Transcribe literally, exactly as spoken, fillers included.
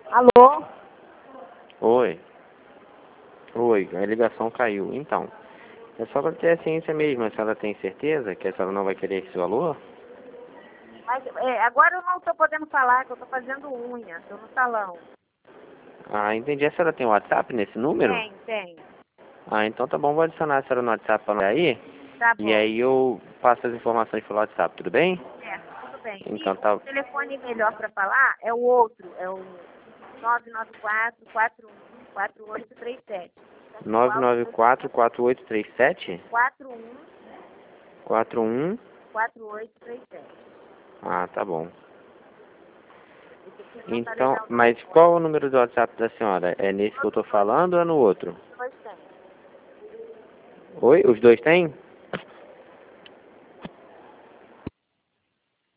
Alô? Oi. Oi, a ligação caiu. Então, é só para ter a ciência mesmo. A senhora tem certeza que a senhora não vai querer esse valor? Mas, é, agora eu não estou podendo falar, que eu estou fazendo unha, estou no salão. Ah, entendi. A senhora tem WhatsApp nesse número? Tem, tem. Ah, então tá bom. Vou adicionar a senhora no WhatsApp para aí. Tá E bom. aí eu passo as informações pelo WhatsApp, tudo bem? Certo, tudo bem. E Então o tá. telefone melhor para falar é o outro, é o nove nove quatro, quatro um, quatro oito três sete. nove nove quatro, quatro oito três sete? quatro um, quatro um. quatro oito três sete. Ah, tá bom. Esse aqui não tá Então, legal não. mas qual é o número do WhatsApp da senhora? É nesse que eu tô falando ou é no outro? Pois tem. Oi? Os dois têm?